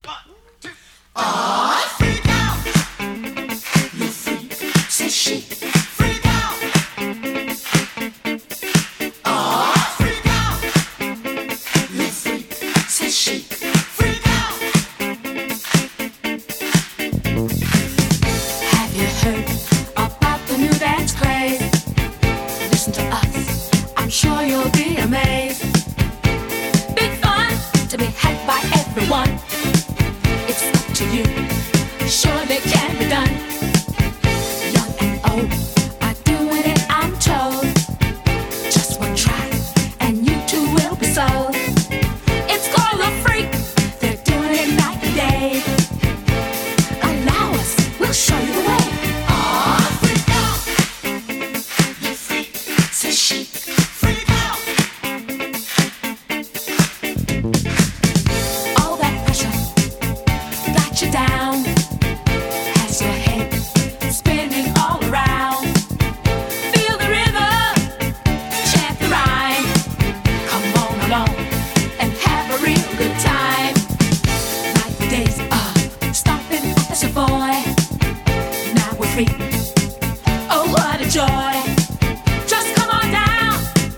Freak out. You freak, says she. Freak out. Freak out. You freak, says she. Freak out. Have you heard about the new dance craze? Listen to us, I'm sure you'll be amazed. Big fun to be had by everyone. It's up to you, surely can be done. Young and old are doing it, I'm told. Just one try and you too will be sold. It's called a freak, they're doing it night and day. Allow us, we'll show you the way. Freak out. You freak, says she. Freak out. All that pressure got you down. Has your head spinning all around. Feel the rhythm, chant the rhyme. Come on along and have a real good time. Like the days of stomping as a boy. Now we're free.